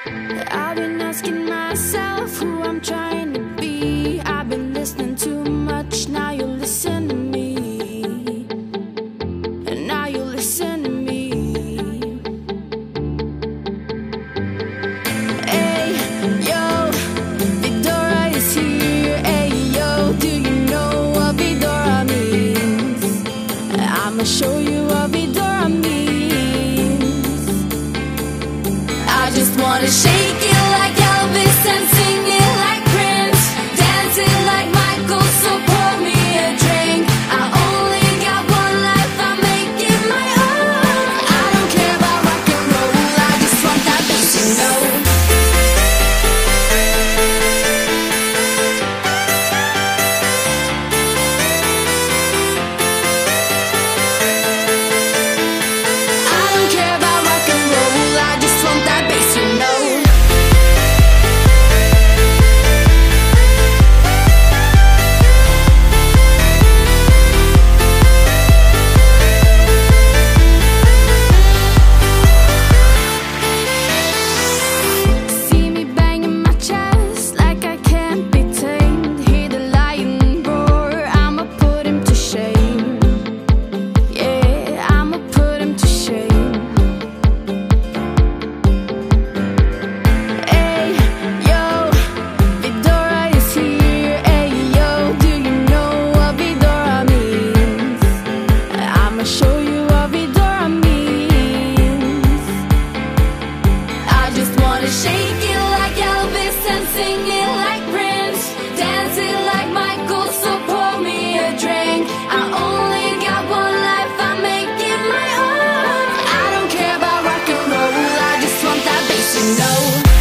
I've been asking myself who I'm trying to be. I've been listening too much, now you listen to me. And now you listen to me. Hey, yo, Vidora is here. Hey, yo, do you know what Vidora means? I'ma show you what Vidora means. I just wanna shake it like Elvis and sing it like Prince, dance it like Michael, so pour me a drink. I only got one life, I make it my own. I don't care about rock and roll, I just want that bass, you know. I don't care about rock and roll, I just want that bass, you know. See me banging my chest like I can't be tamed. Hear the lion roar, I'ma put him to shame. Yeah, I'ma put him to shame. Hey, yo, Vidora is here. Hey, yo, do you know what Vidora means? I'ma show you what Vidora means. I just wanna shake it like Elvis and sing it like Prince, dance it like Michael, so pour me a drink. I only got one life, I make it my own. I don't care about rock and roll, I just want that bass, you know.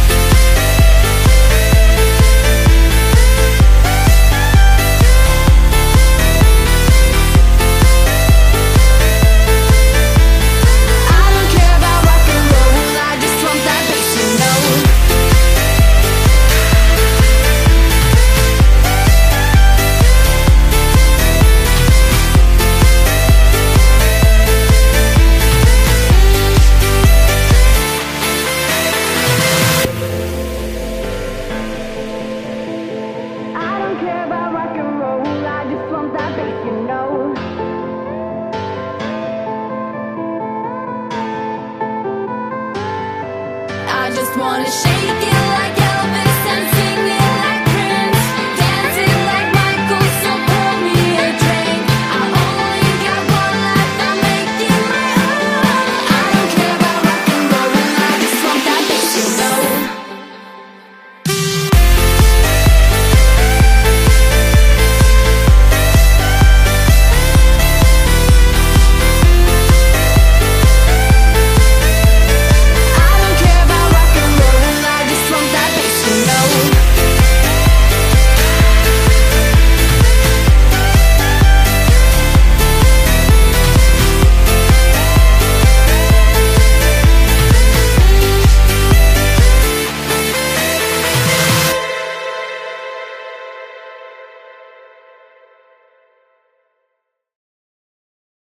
I don't care about rock and roll, I just want that bass, you know. I don't care about rock and roll, I just want that bass, you know. I just wanna shake it